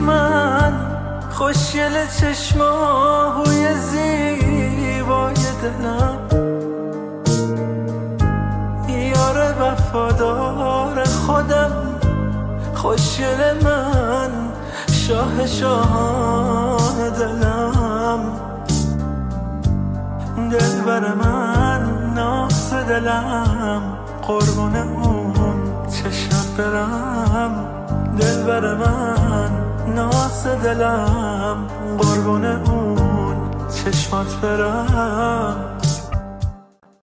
من خوشگل چشماهوی زیبای دلم، یار وفادار خودم، خوشگل من شاه شاهان دلم، دلبر من ناز دلم، قربون اون چشمت برم، دلبر من ناز دلم، قربون اون چشمت برم.